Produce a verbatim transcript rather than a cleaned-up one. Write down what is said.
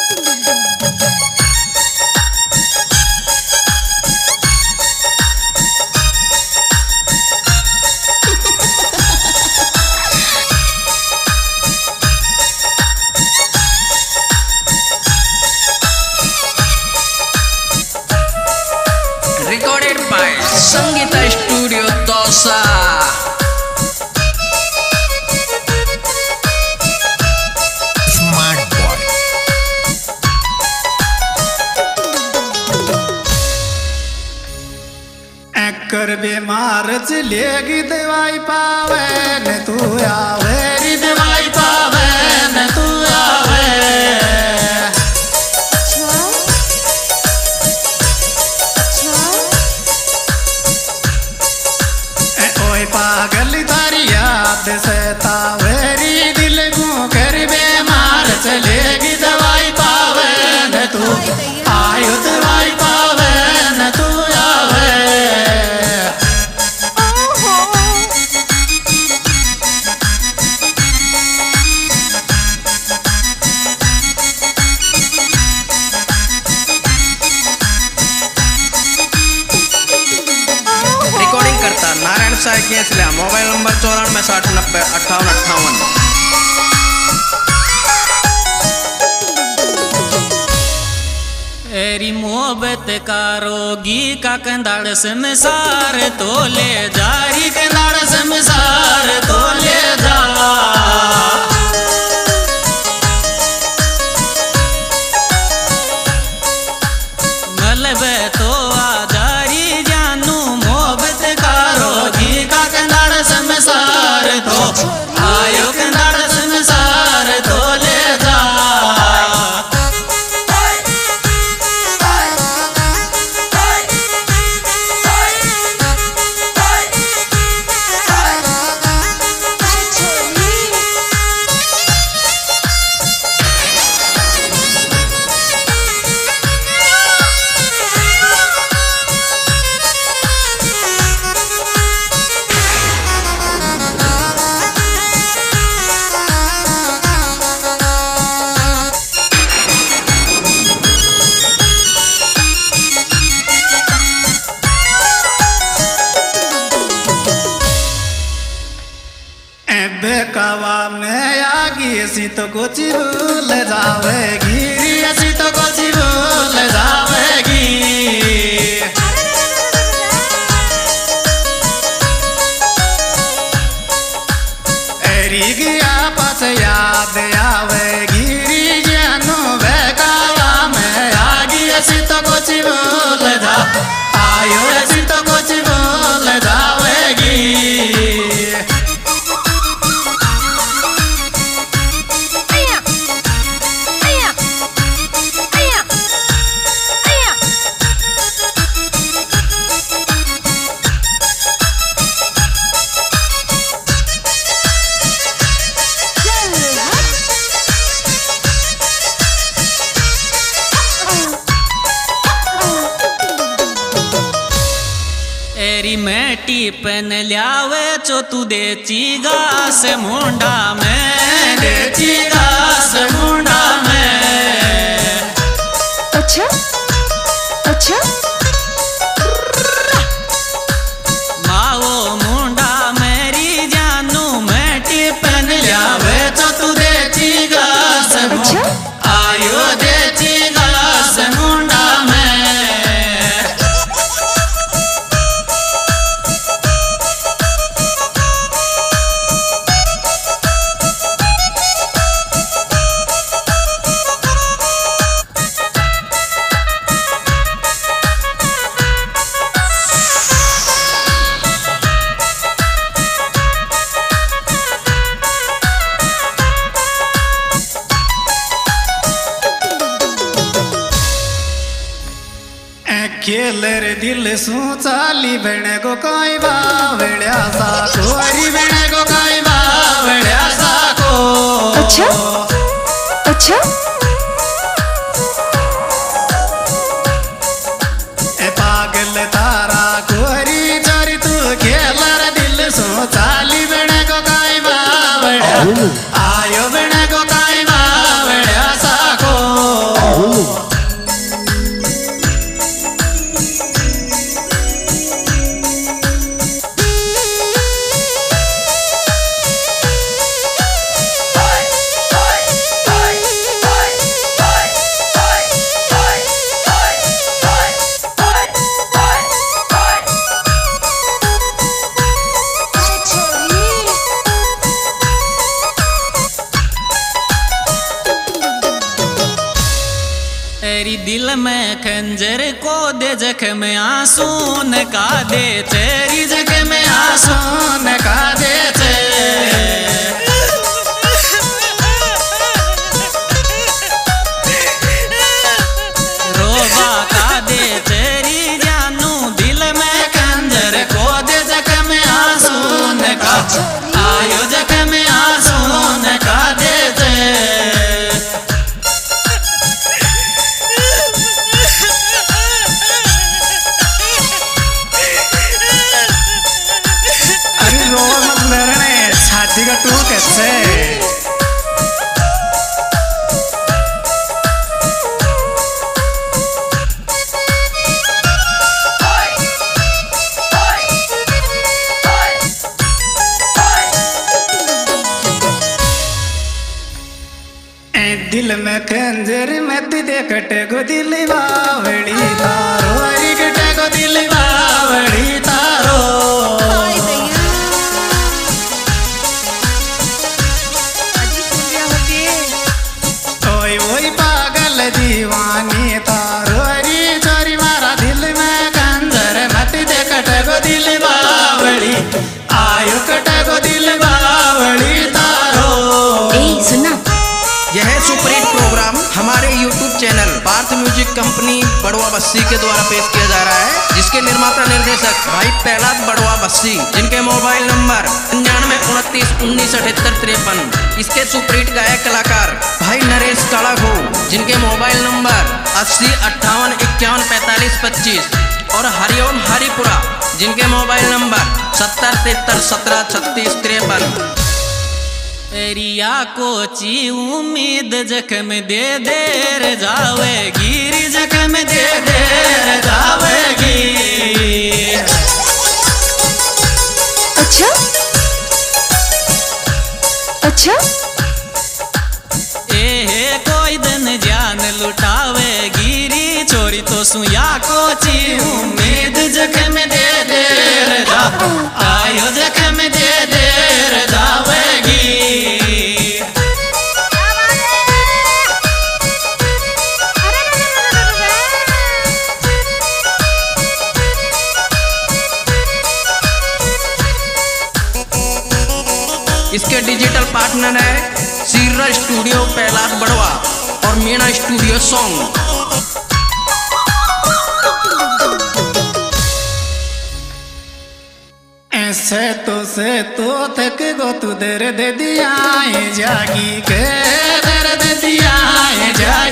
Sangeeta studio Dausa. Smart boy कर बीमार चलेगी दवाई पावे न तू आवे री दवाई पावे न तू आवे। ओए पागल तारी याद से तावेरी दिल को कर बीमार चलेगी दवाई पावे न तू आयो दवाई पावे न तू आवे। नारायण साय के इसलिए मोबाइल नंबर चौरानवे साठ नब्बे अट्ठावन अट्ठावन। एरी मोहब्बत का रोगी का कंधाड़ संसार तो ले जारी कंधाड़ संसार तो ले जा। मलबे तो आजारी जानू मोहब्बत का रोगी का कंधाड़ संसार तो आयो कंधाड़ संसार तो ले जा। बेकावा में आगी ऐसी तो कुछ भूल जावेगी ऐसी तो कुछ भूल जावेगी। एरी गया पास याद आवेगी जानू बेकावा में आगी ऐसी तो कुछ भूल जा आयो ऐसी तो कुछ भूल जावेगी। एरी मैटी पन ल्यावे चो तू देची घास मुंडा में देची घास मुंडा में। अच्छा अच्छा माओ मुंडा मेरी जानू मैटी पन ल्यावे चो तू देची घास अच्छा आयो देची घास मुंडा में। खेलर दिल सू चाली बण को कोई बावड़िया साको हरी बण को कोई बावड़िया साको। अच्छा अच्छा ए पागल तारा कोरी चोरी तू खेलर दिल सू चाली बण को कोई बावड़िया आयो बण को कोई बावड़िया साको। तेरी दिल में खंजर को दे जख्म आंसू न का दे, तेरी जख्म में आंसू न का दे थे। रोबा का दे तेरी जानू दिल में खंजर को दे जख्म आंसू न का, आयो जख्म आंसू न का दे थे। छाती का टू कैसे दिल में खंजर मत दे कटे गो दिल बावड़ी तारो, अरे कटे गो दिल बावड़ी तारो। ओए ओए पागल दीवानी तारो, अरे चोरी मारा दिल में खंजर मत दे कटे गो दिल बावड़ी, आयो कटे गो दिल बावड़ी तारो। ए सुना, यह सुपरहिट प्रोग्राम हमारे YouTube channel Parth music company Badwa Bassi के द्वारा पेश किया जा रहा है, जिसके निर्माता निर्देशक भाई प्रहलाद बड़वा बस्सी, जिनके मोबाइल नंबर पंचानवे उनतीस उन्नीस अठहत्तर तिरपन। इसके सुपरहिट गायक कलाकार भाई नरेश कालाघो, जिनके मोबाइल नंबर अस्सी अट्ठावन इक्यावन पैंतालीस पच्चीस, और हरिओम हरिपुरा, जिनके मोबाइल नंबर सत्तर तिहत्तर सत्रह छत्तीस तिरपन। रिया को ची उम्मीद जख्म दे देर जावेगी, री जख्म दे देर जावेगी। अच्छा अच्छा ए कोई दिन जान लुटावेगी, री छोरी तो सुया को ची उम्मीद जख्म दे देर जा, आयो जख्म दे देर जावेगी। इसके डिजिटल पार्टनर है सीरा स्टूडियो प्रहलाद बड़वा और मीना स्टूडियो सॉन्ग। ऐसे तो से तो थक गो तू दर्द दिया जागी के, दर्द दिया जागी।